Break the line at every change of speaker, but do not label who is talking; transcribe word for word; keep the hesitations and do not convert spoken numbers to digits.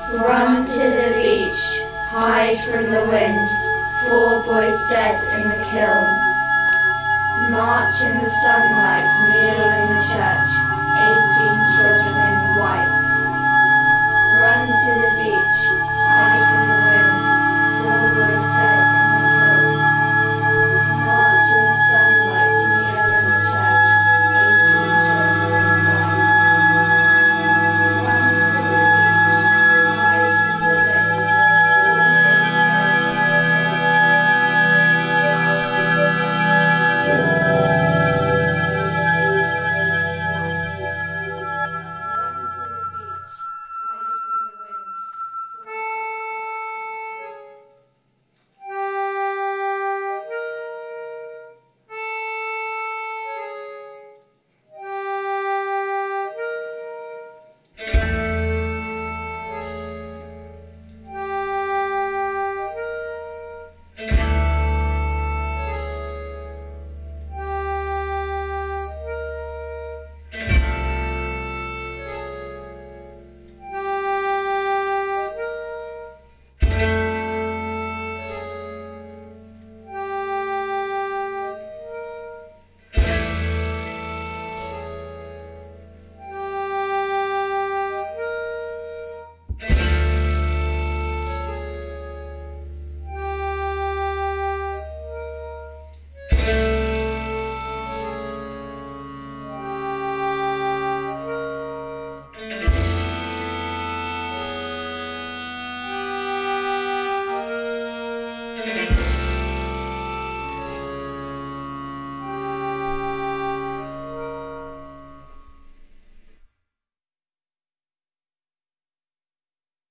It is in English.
Run to the beach, hide from the winds, four boys dead in the kiln. March in the sunlight, kneel in the church, eighteen children in white. Run to the beach, hide from